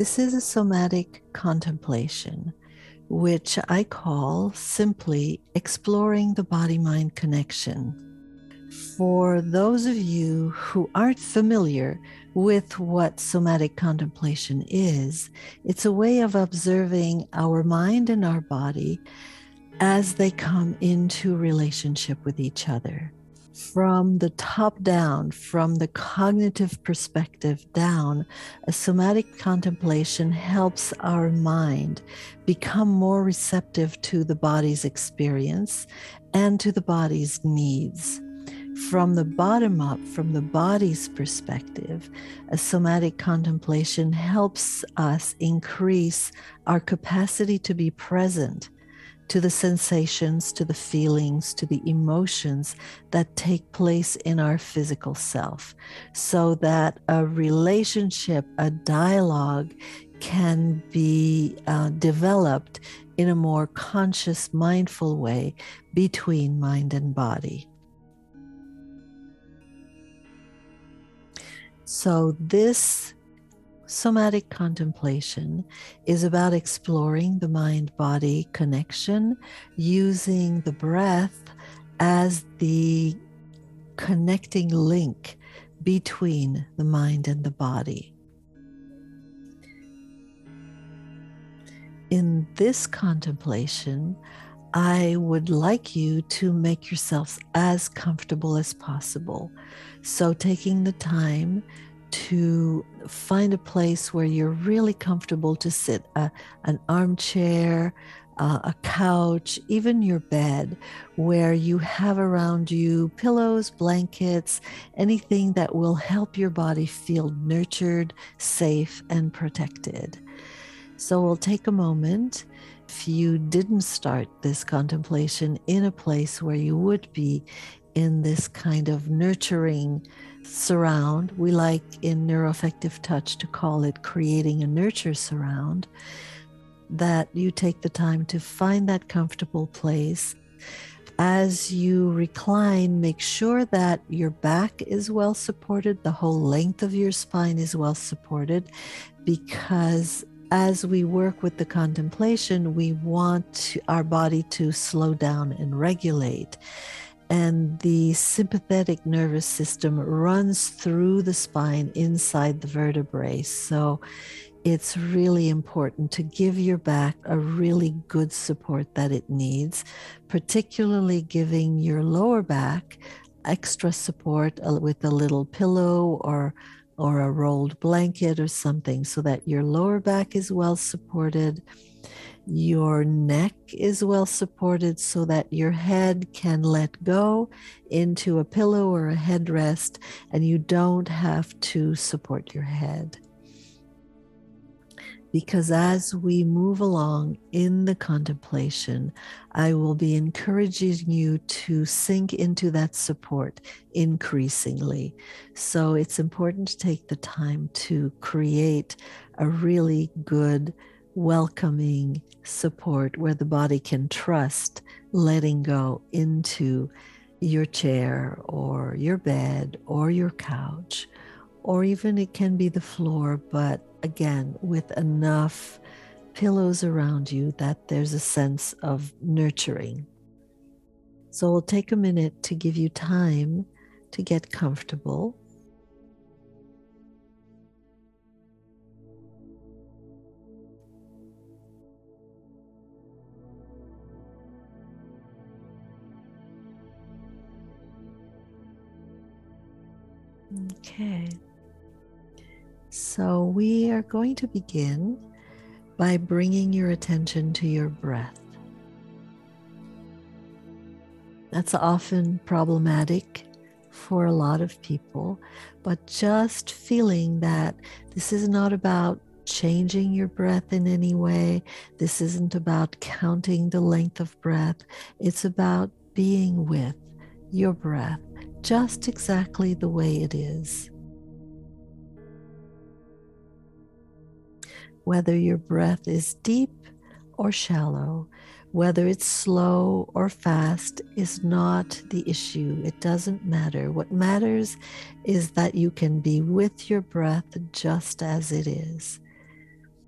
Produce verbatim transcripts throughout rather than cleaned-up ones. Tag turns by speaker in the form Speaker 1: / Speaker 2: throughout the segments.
Speaker 1: This is a somatic contemplation, which I call simply exploring the body-mind connection. For those of you who aren't familiar with what somatic contemplation is, it's a way of observing our mind and our body as they come into relationship with each other. From the top down, from the cognitive perspective down, a somatic contemplation helps our mind become more receptive to the body's experience and to the body's needs. From the bottom up, from the body's perspective, a somatic contemplation helps us increase our capacity to be present to the sensations, to the feelings, to the emotions that take place in our physical self, so that a relationship, a dialogue can be uh, developed in a more conscious, mindful way between mind and body. So this somatic contemplation is about exploring the mind-body connection, using the breath as the connecting link between the mind and the body. In this contemplation, I would like you to make yourselves as comfortable as possible. So taking the time to find a place where you're really comfortable to sit, uh, an armchair, uh, a couch, even your bed, where you have around you pillows, blankets, anything that will help your body feel nurtured, safe, and protected. So we'll take a moment. If you didn't start this contemplation in a place where you would be in this kind of nurturing surround, we like in neuroaffective touch to call it creating a nurture surround, that you take the time to find that comfortable place. As you recline, make sure that your back is well supported, the whole length of your spine is well supported, because as we work with the contemplation, we want our body to slow down and regulate. And the sympathetic nervous system runs through the spine inside the vertebrae. So it's really important to give your back a really good support that it needs, particularly giving your lower back extra support with a little pillow or or a rolled blanket or something, so that your lower back is well supported. Your neck is well supported so that your head can let go into a pillow or a headrest, and you don't have to support your head. Because as we move along in the contemplation, I will be encouraging you to sink into that support increasingly. So it's important to take the time to create a really good, welcoming support where the body can trust letting go into your chair or your bed or your couch, or even it can be the floor, but again, with enough pillows around you that there's a sense of nurturing. So we'll take a minute to give you time to get comfortable. Okay. So we are going to begin by bringing your attention to your breath. That's often problematic for a lot of people, but just feeling that this is not about changing your breath in any way. This isn't about counting the length of breath. It's about being with your breath just exactly the way it is. Whether your breath is deep or shallow, whether it's slow or fast is not the issue. It doesn't matter. What matters is that you can be with your breath just as it is.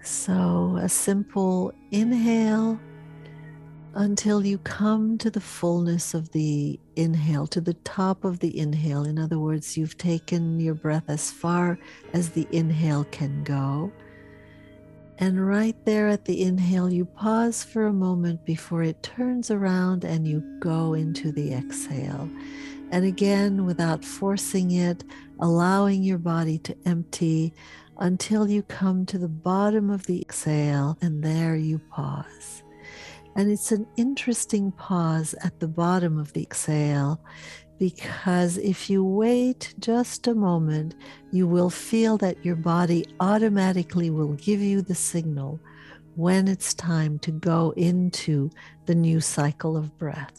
Speaker 1: So a simple inhale until you come to the fullness of the inhale, to the top of the inhale. In other words, you've taken your breath as far as the inhale can go. And right there at the inhale, you pause for a moment before it turns around and you go into the exhale. And again, without forcing it, allowing your body to empty until you come to the bottom of the exhale, and there you pause. And it's an interesting pause at the bottom of the exhale, because if you wait just a moment, you will feel that your body automatically will give you the signal when it's time to go into the new cycle of breath.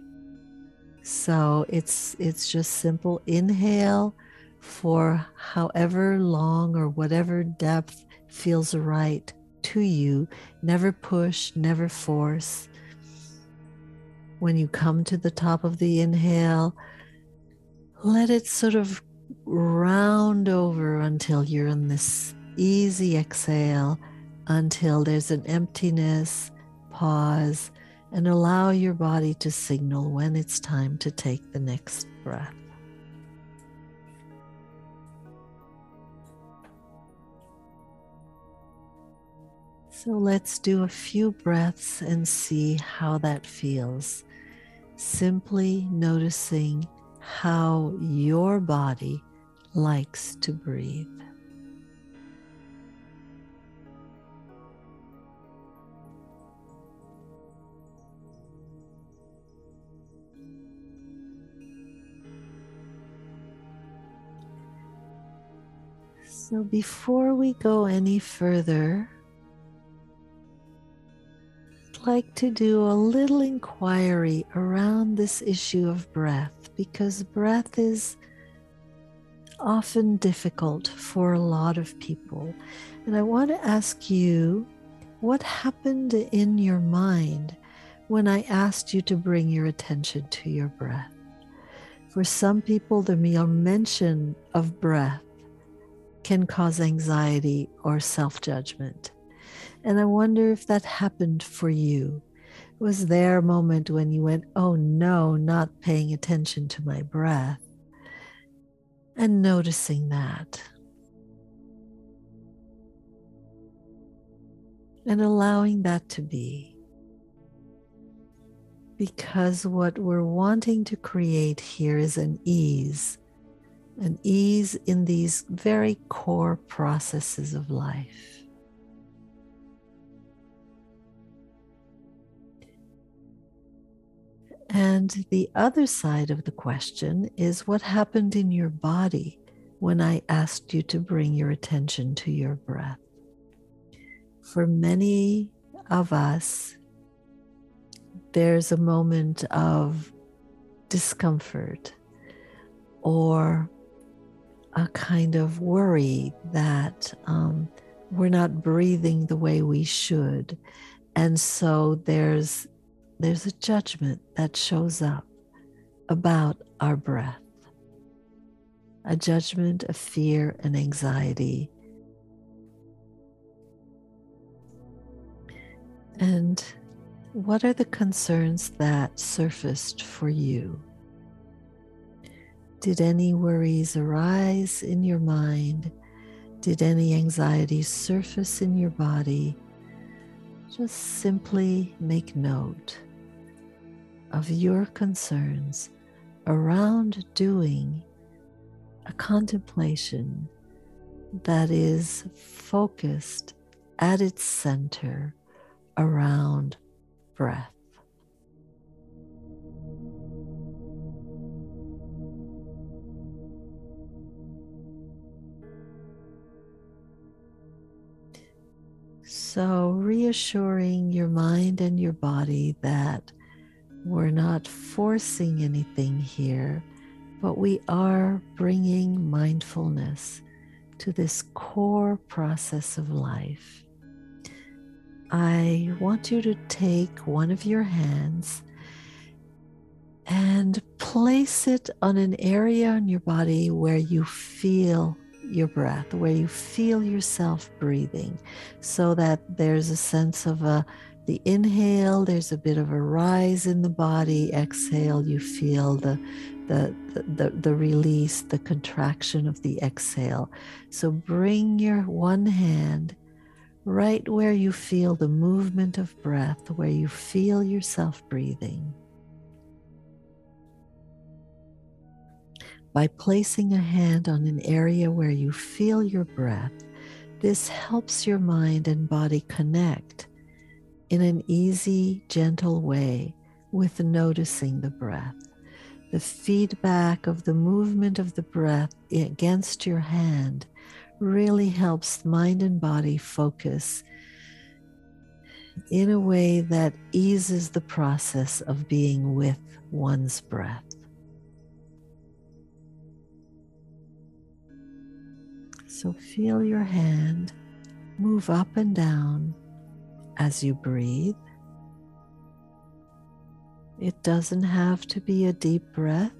Speaker 1: So it's it's just simple inhale for however long or whatever depth feels right to you. Never push, never force. When you come to the top of the inhale, let it sort of round over until you're in this easy exhale, until there's an emptiness, pause, and allow your body to signal when it's time to take the next breath. So let's do a few breaths and see how that feels. Simply noticing how your body likes to breathe. So before we go any further, I'd like to do a little inquiry around this issue of breath, because breath is often difficult for a lot of people. And I want to ask you, what happened in your mind when I asked you to bring your attention to your breath? For some people, the mere mention of breath can cause anxiety or self-judgment. And I wonder if that happened for you. Was there a moment when you went, oh no, not paying attention to my breath? And noticing that. And allowing that to be. Because what we're wanting to create here is an ease. An ease in these very core processes of life. And the other side of the question is, what happened in your body when I asked you to bring your attention to your breath? For many of us, there's a moment of discomfort or a kind of worry that um, we're not breathing the way we should. And so there's there's a judgment that shows up about our breath. A judgment of fear and anxiety. And what are the concerns that surfaced for you? Did any worries arise in your mind? Did any anxiety surface in your body? Just simply make note of your concerns around doing a contemplation that is focused at its center around breath. So reassuring your mind and your body that we're not forcing anything here, but we are bringing mindfulness to this core process of life. I want you to take one of your hands and place it on an area in your body where you feel your breath, where you feel yourself breathing, so that there's a sense of a the inhale, there's a bit of a rise in the body. Exhale, you feel the the the, the release, the contraction of the exhale. So bring your one hand right where you feel the movement of breath, where you feel yourself breathing. By placing a hand on an area where you feel your breath, this helps your mind and body connect in an easy, gentle way with noticing the breath. The feedback of the movement of the breath against your hand really helps mind and body focus in a way that eases the process of being with one's breath. So feel your hand move up and down as you breathe. It doesn't have to be a deep breath.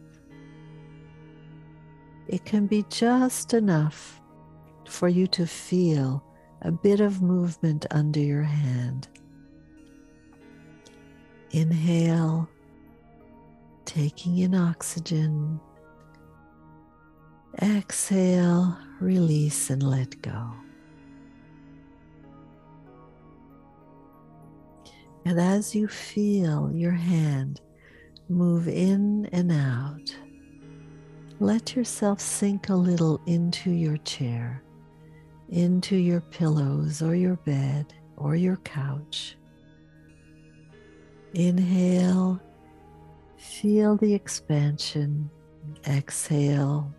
Speaker 1: It can be just enough for you to feel a bit of movement under your hand. Inhale, taking in oxygen. Exhale, release and let go. And as you feel your hand move in and out, let yourself sink a little into your chair, into your pillows or your bed or your couch. Inhale, feel the expansion. Exhale,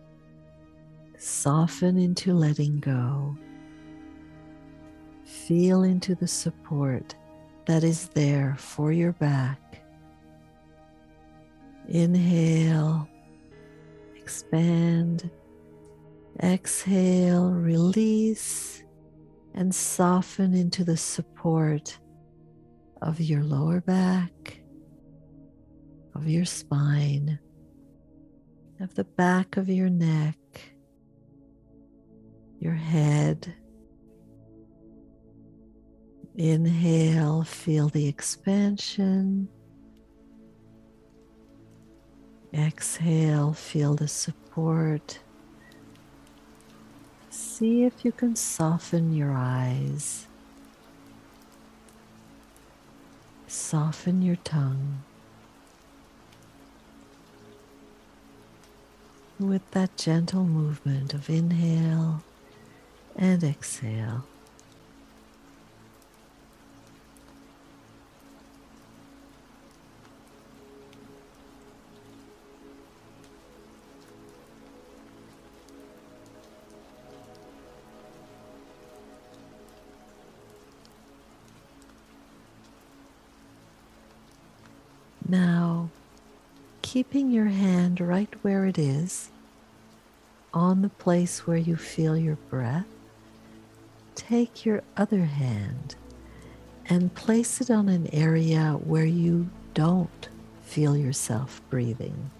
Speaker 1: soften into letting go. Feel into the support that is there for your back. Inhale, expand. Exhale, release, and soften into the support of your lower back, of your spine, of the back of your neck, your head. Inhale, feel the expansion. Exhale, feel the support. See if you can soften your eyes. Soften your tongue. With that gentle movement of inhale and exhale. Now, keeping your hand right where it is, on the place where you feel your breath, take your other hand and place it on an area where you don't feel yourself breathing.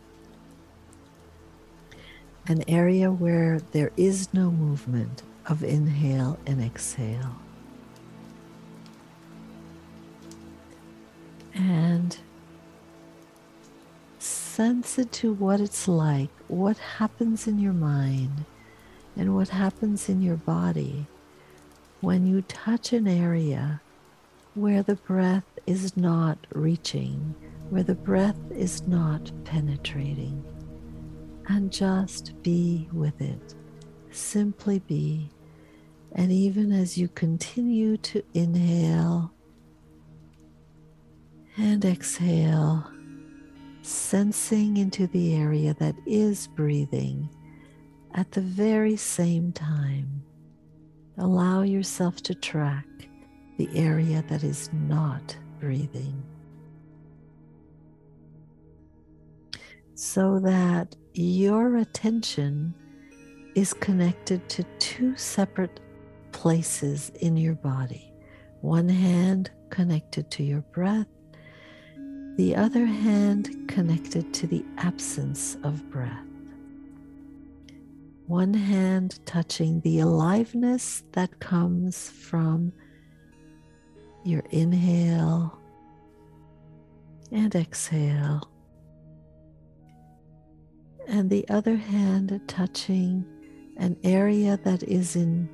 Speaker 1: An area where there is no movement of inhale and exhale. And sense into what it's like, what happens in your mind, and what happens in your body when you touch an area where the breath is not reaching, where the breath is not penetrating. And just be with it. Simply be. And even as you continue to inhale and exhale, sensing into the area that is breathing, at the very same time, allow yourself to track the area that is not breathing, so that your attention is connected to two separate places in your body. One hand connected to your breath, the other hand connected to the absence of breath. One hand touching the aliveness that comes from your inhale and exhale, and the other hand touching an area that is in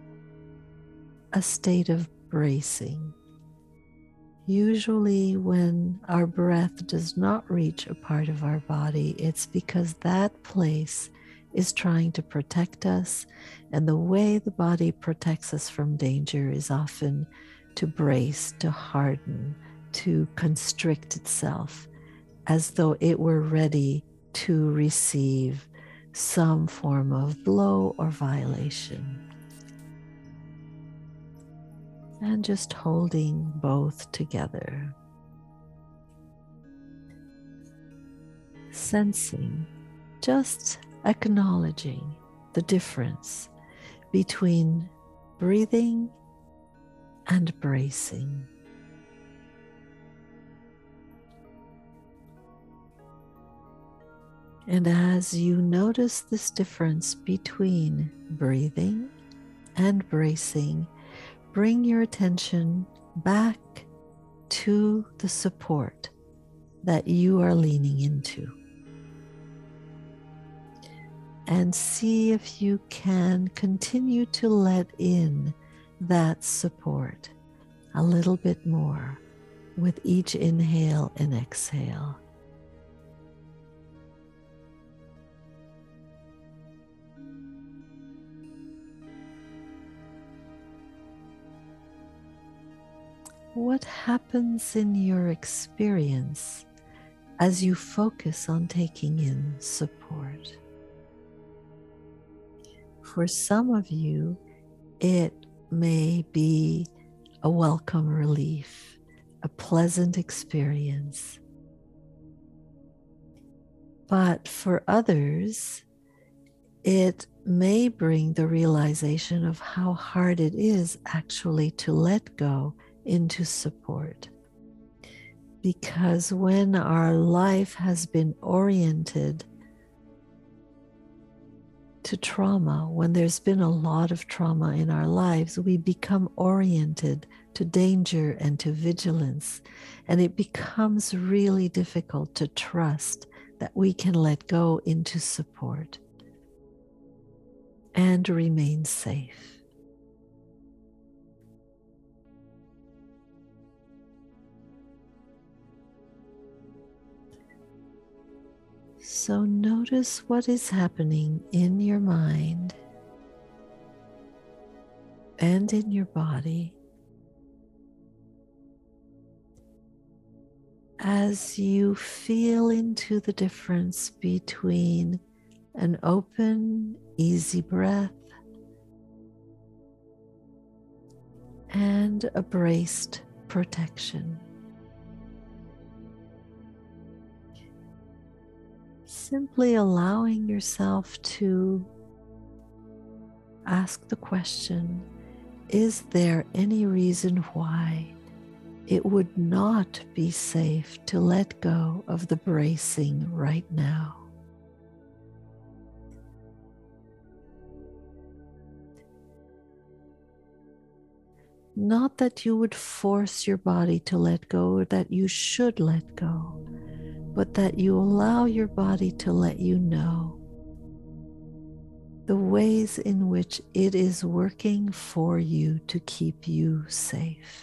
Speaker 1: a state of bracing. Usually when our breath does not reach a part of our body, it's because that place is trying to protect us, and the way the body protects us from danger is often to brace, to harden, to constrict itself, as though it were ready to receive some form of blow or violation. And just holding both together. Sensing, just acknowledging the difference between breathing and bracing. And as you notice this difference between breathing and bracing, bring your attention back to the support that you are leaning into. And see if you can continue to let in that support a little bit more with each inhale and exhale. What happens in your experience as you focus on taking in support? For some of you, it may be a welcome relief, a pleasant experience. But for others, it may bring the realization of how hard it is actually to let go into support. Because when our life has been oriented to trauma, when there's been a lot of trauma in our lives, we become oriented to danger and to vigilance. And it becomes really difficult to trust that we can let go into support and remain safe. So notice what is happening in your mind and in your body as you feel into the difference between an open, easy breath and a braced protection. Simply allowing yourself to ask the question, is there any reason why it would not be safe to let go of the bracing right now? Not that you would force your body to let go or that you should let go, but that you allow your body to let you know the ways in which it is working for you to keep you safe.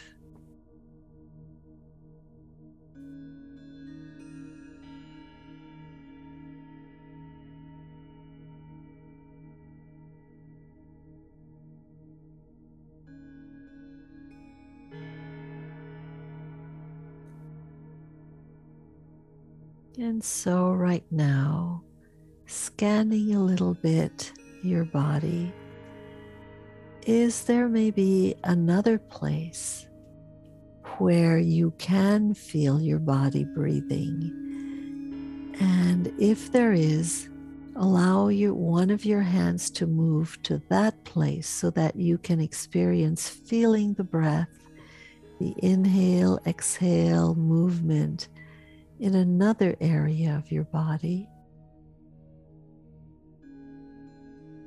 Speaker 1: And so right now, scanning a little bit your body, is there maybe another place where you can feel your body breathing? And if there is, allow your, one of your hands to move to that place so that you can experience feeling the breath, the inhale, exhale movement in another area of your body.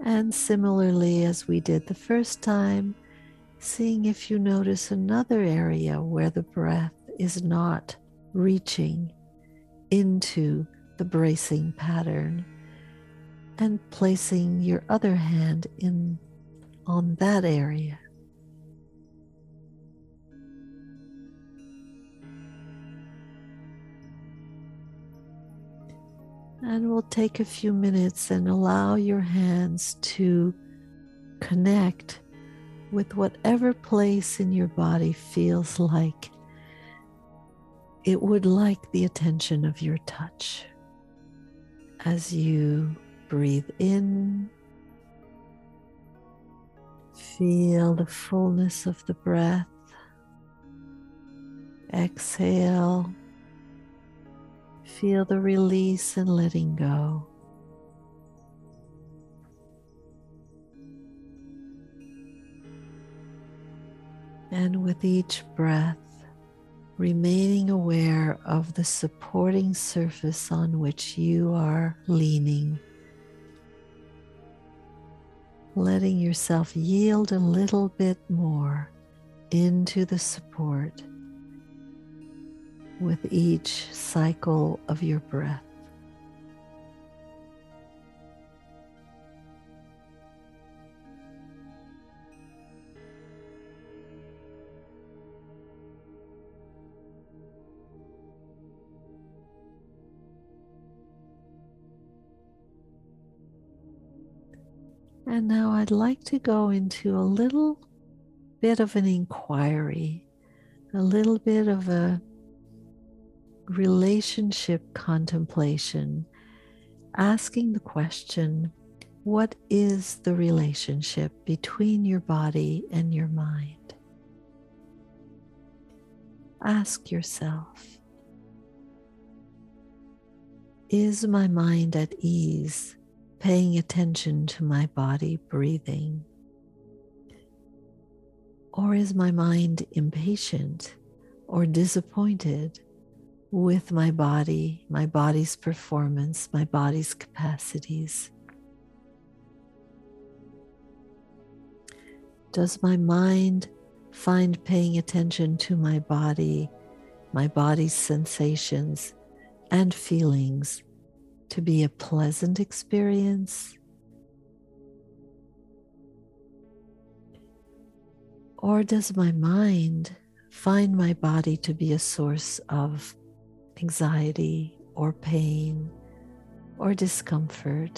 Speaker 1: And similarly, as we did the first time, seeing if you notice another area where the breath is not reaching into the bracing pattern, and placing your other hand in on that area. And we'll take a few minutes and allow your hands to connect with whatever place in your body feels like it would like the attention of your touch. As you breathe in, feel the fullness of the breath. Exhale, feel the release and letting go. And with each breath, remaining aware of the supporting surface on which you are leaning, letting yourself yield a little bit more into the support with each cycle of your breath. And now I'd like to go into a little bit of an inquiry, a little bit of a relationship contemplation, asking the question, what is the relationship between your body and your mind? Ask yourself, is my mind at ease, paying attention to my body breathing? Or is my mind impatient or disappointed with my body, my body's performance, my body's capacities? Does my mind find paying attention to my body, my body's sensations and feelings to be a pleasant experience? Or does my mind find my body to be a source of anxiety or pain or discomfort?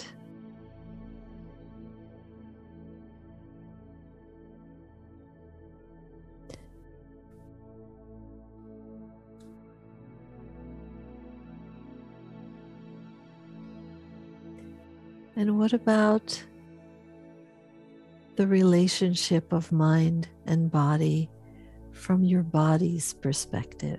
Speaker 1: And what about the relationship of mind and body from your body's perspective?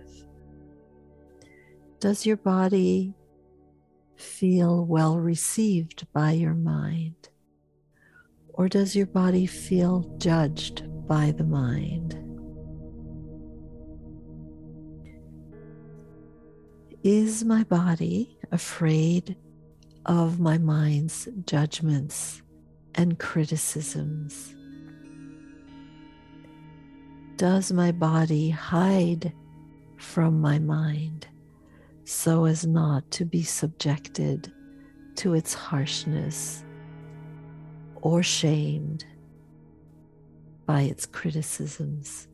Speaker 1: Does your body feel well received by your mind? Or does your body feel judged by the mind? Is my body afraid of my mind's judgments and criticisms? Does my body hide from my mind so as not to be subjected to its harshness or shamed by its criticisms?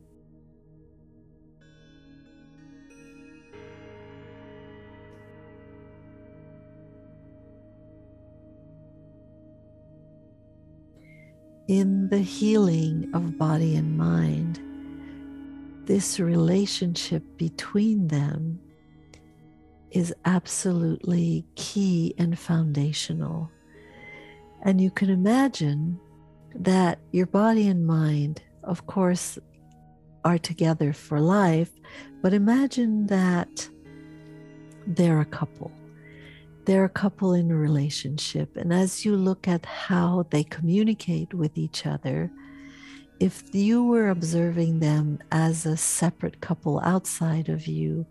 Speaker 1: In the healing of body and mind, this relationship between them is absolutely key and foundational. And you can imagine that your body and mind, of course, are together for life, but imagine that they're a couple. They're a couple in a relationship. And as you look at how they communicate with each other, if you were observing them as a separate couple outside of you,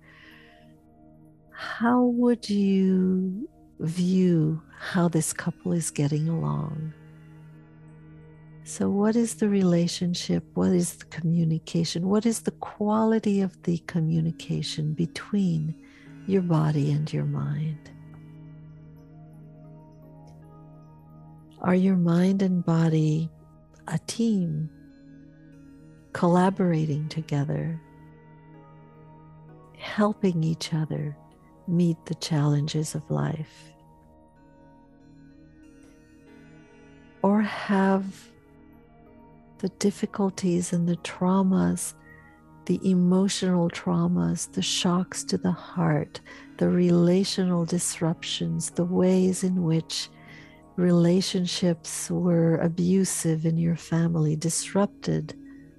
Speaker 1: how would you view how this couple is getting along? So, what is the relationship? What is the communication? What is the quality of the communication between your body and your mind? Are your mind and body a team, collaborating together, helping each other meet the challenges of life? Or have the difficulties and the traumas, the emotional traumas, the shocks to the heart, the relational disruptions, the ways in which relationships were abusive in your family, disrupted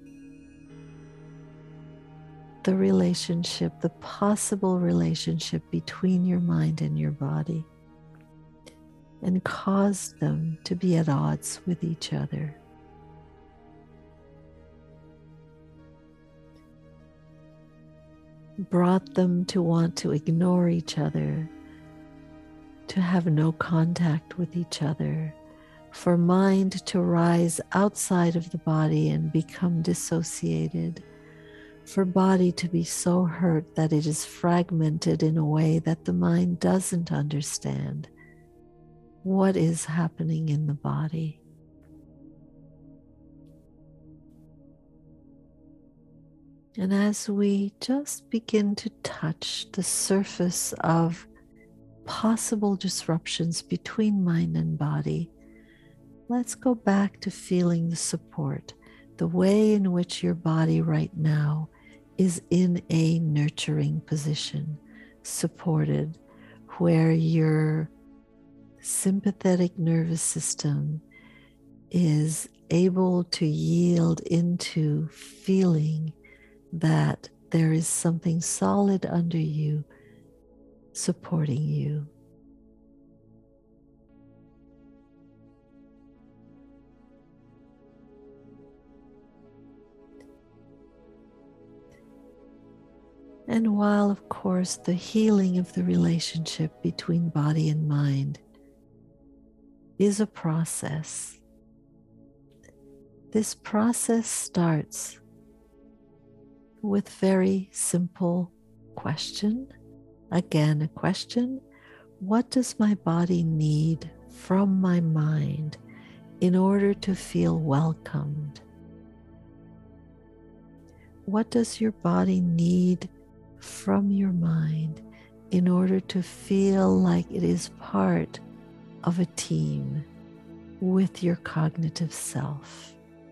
Speaker 1: the relationship, the possible relationship between your mind and your body, and caused them to be at odds with each other. Brought them to want to ignore each other, to have no contact with each other, for mind to rise outside of the body and become dissociated, for body to be so hurt that it is fragmented in a way that the mind doesn't understand what is happening in the body. And as we just begin to touch the surface of possible disruptions between mind and body, let's go back to feeling the support, the way in which your body right now is in a nurturing position, supported, where your sympathetic nervous system is able to yield into feeling that there is something solid under you supporting you. And while, of course, the healing of the relationship between body and mind is a process, this process starts with very simple question. Again, a question: what does my body need from my mind in order to feel welcomed? What does your body need from your mind in order to feel like it is part of a team with your cognitive self?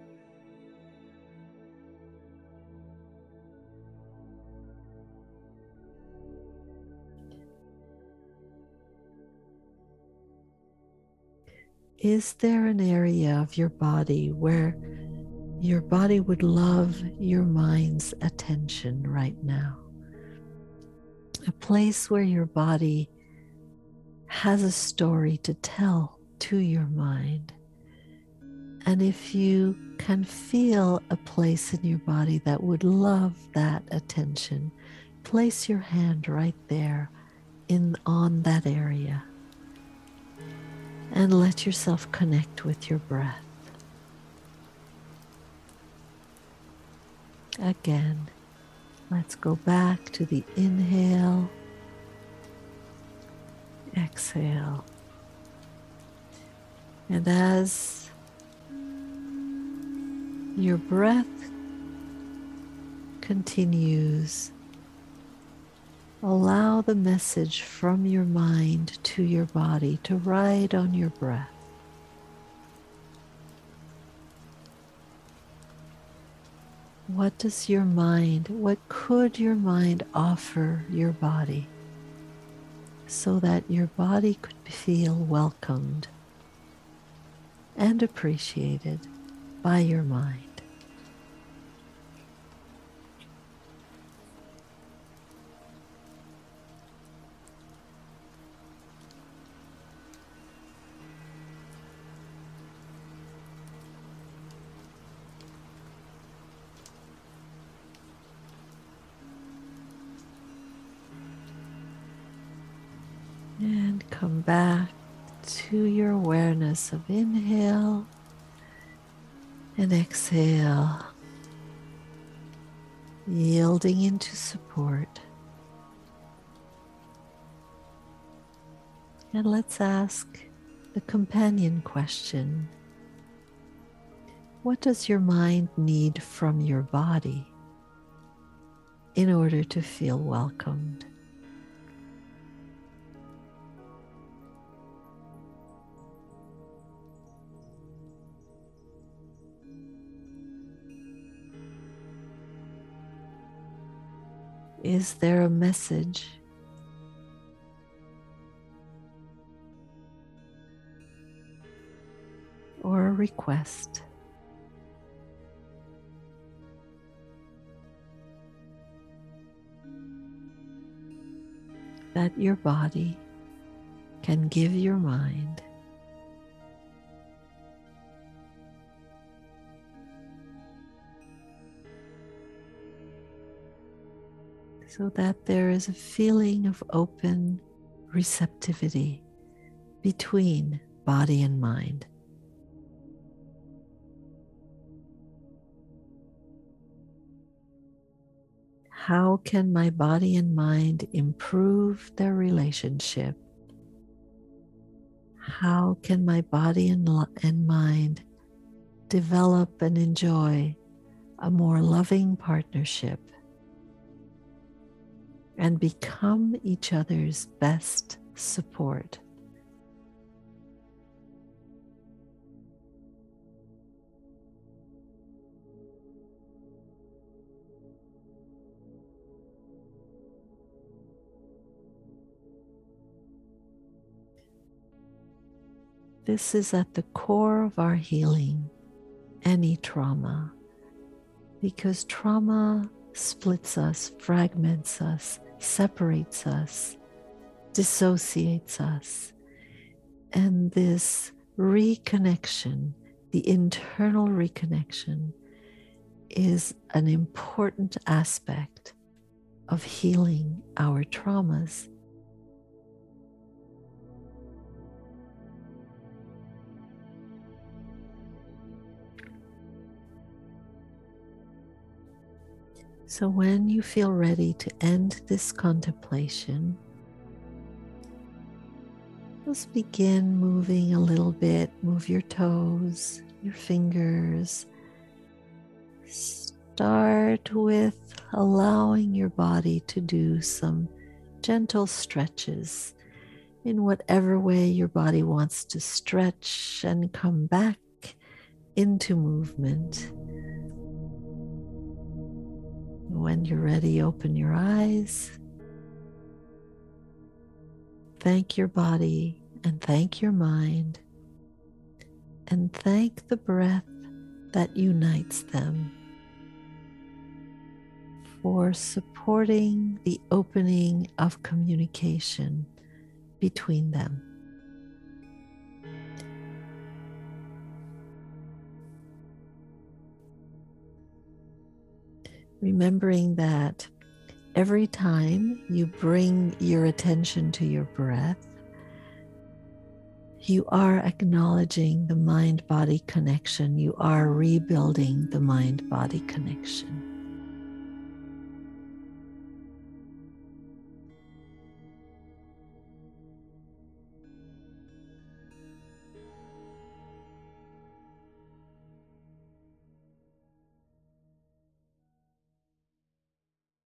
Speaker 1: Is there an area of your body where your body would love your mind's attention right now? A place where your body has a story to tell to your mind. And if you can feel a place in your body that would love that attention, place your hand right there in on that area. And let yourself connect with your breath. Again, let's go back to the inhale, exhale. And as your breath continues, allow the message from your mind to your body to ride on your breath. What does your mind, what could your mind offer your body so that your body could feel welcomed and appreciated by your mind? And come back to your awareness of inhale And exhale, yielding into support. And let's ask the companion question. What does your mind need from your body in order to feel welcomed? Is there a message or a request that your body can give your mind? So that there is a feeling of open receptivity between body and mind. How can my body and mind improve their relationship? How can my body and, and mind develop and enjoy a more loving partnership and become each other's best support? This is at the core of our healing, any trauma, because trauma splits us, fragments us, separates us, dissociates us. And this reconnection, the internal reconnection, is an important aspect of healing our traumas. So when you feel ready to end this contemplation, just begin moving a little bit. Move your toes, your fingers. Start with allowing your body to do some gentle stretches in whatever way your body wants to stretch and come back into movement. When you're ready, open your eyes. Thank your body and thank your mind, and thank the breath that unites them for supporting the opening of communication between them. Remembering that every time you bring your attention to your breath, you are acknowledging the mind-body connection. You are rebuilding the mind-body connection.